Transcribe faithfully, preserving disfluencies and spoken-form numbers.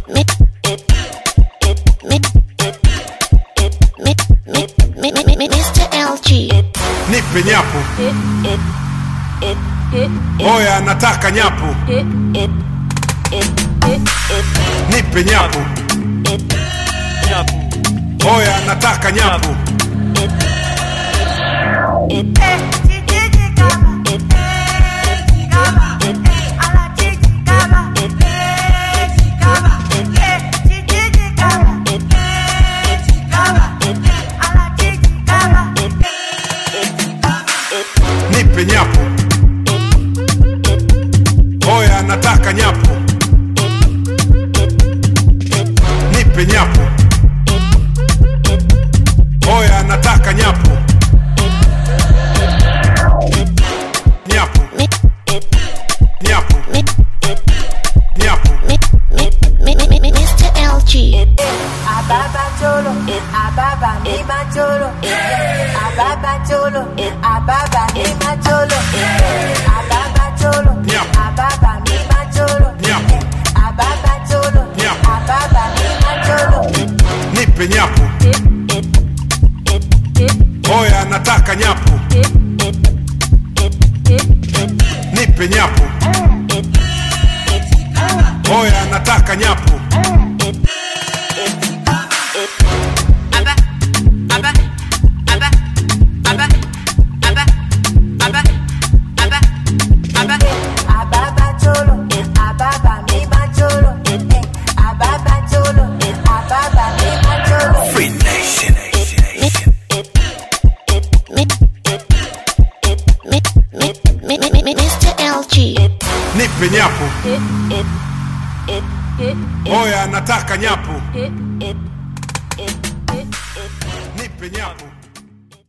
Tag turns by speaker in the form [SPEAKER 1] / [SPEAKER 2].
[SPEAKER 1] mister L G.
[SPEAKER 2] Nipe nyapo. Oya nataka nyapo. Nipe nyapo. Oya nataka nyapo. Nipe nyapo. Oya nataka nyapo. Nipe nyapo. Oya nataka nyapo. Nyapo. Nyapo. Nyapo.
[SPEAKER 1] mister L G.
[SPEAKER 3] Ababa cholo, ababa mi macholo. Ababa cholo, ababa mi macholo. Ababa cholo, ababa mi macholo. Ababa cholo, ababa mi macholo.
[SPEAKER 2] Nipe nyapo. Oya nataka nyapo. Nipe nyapo. Oya nataka nyapo.
[SPEAKER 3] Ababa cholo, ababa mi macholo. Ababa cholo, ababa mi macholo.
[SPEAKER 4] Free Nation.
[SPEAKER 1] mister L G.
[SPEAKER 2] Nipe nyapo. Oya nataka nyapo. Nipe nyapo.